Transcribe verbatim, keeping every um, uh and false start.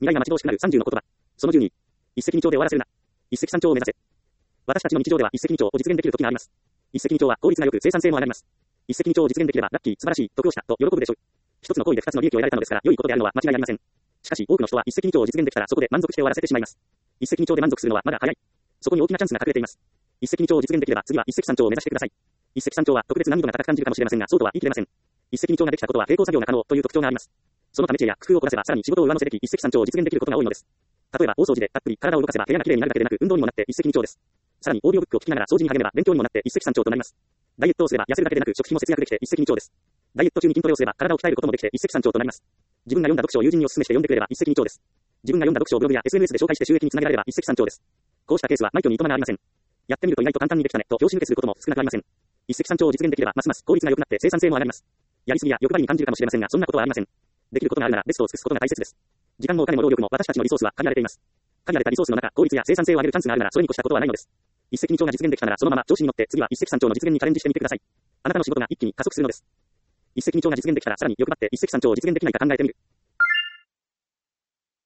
未来が待ち遠しくなるさんじゅうの言葉。そのじゅうに。一石二鳥で終わらせるな。一石三鳥を目指せ。私たちの日常では一石二鳥を実現できる時があります。一石二鳥は効率が良く生産性も上がります。一石二鳥を実現できればラッキー、素晴らしい、得をしたと喜ぶでしょう。一つの行為で二つの利益を得られたのですから良いことであるのは間違いありません。しかし多くの人は一石二鳥を実現できたらそこで満足して終わらせてしまいます。一石二鳥で満足するのはまだ早い。そこに大きなチャンスが隠れています。一石二鳥を実現できれば次は一石三鳥を目指してください。一石三鳥は特別難易度が高く感じるかもしれませんがそうとは言い切れません。一石二鳥ができたことは並行作業が可能という特徴があります。そのため知恵や工夫を凝らせばさらに仕事を上乗せでき一石三鳥を実現できることが多いのです。例えば大掃除でたっぷり体を動かせば部屋がきれいになるだけでなく運動にもなって一石二鳥です。さらにオーディオブックを聞きながら掃除に励めば勉強にもなって一石三鳥となります。ダイエットをすれば痩せるだけでなく食費も節約できて一石二鳥です。ダイエット中に筋トレをすれば体を鍛えることもできて一石三鳥となります。自分が読んだ読書を友人にお勧めして読んでくれれば一石二鳥です。自分が読んだ読書をブログや エスエヌエス で紹介して収益につなげられれば一石三鳥です。こうしたケースは枚挙にいとまがありません。やってみると意外と簡単にできたねと拍子抜けすることも少なくありません。一石三鳥を実現できればますます効率が良くなって生産性も上がります。やりすぎや欲張りに感じるかもしれませんがそんなことはありません。できることがあるならベストを尽くすことが大切です。時間もお金も労力も私たちのリソースは限られています。限られたリソースの中、効率や生産性を上げるチャンスがあるならそれに越したことはないのです。一石二鳥が実現できたならそのまま調子に乗って次は一石三鳥の実現にチャレンジしてみてください。あなたの仕事が一気に加速するのです。一石二鳥が実現できたらさらに欲張って一石三鳥を実現できないか考えてみる。